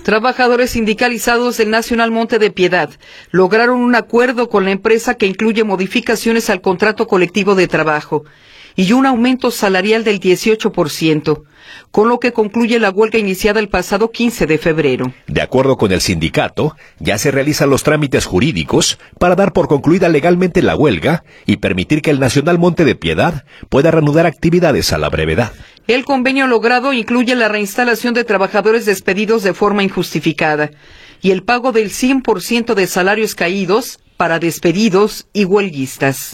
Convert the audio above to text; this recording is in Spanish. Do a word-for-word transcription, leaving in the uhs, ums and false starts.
Trabajadores sindicalizados del Nacional Monte de Piedad lograron un acuerdo con la empresa que incluye modificaciones al contrato colectivo de trabajo y un aumento salarial del dieciocho por ciento, con lo que concluye la huelga iniciada el pasado quince de febrero. De acuerdo con el sindicato, ya se realizan los trámites jurídicos para dar por concluida legalmente la huelga y permitir que el Nacional Monte de Piedad pueda reanudar actividades a la brevedad. El convenio logrado incluye la reinstalación de trabajadores despedidos de forma injustificada y el pago del cien por ciento de salarios caídos para despedidos y huelguistas.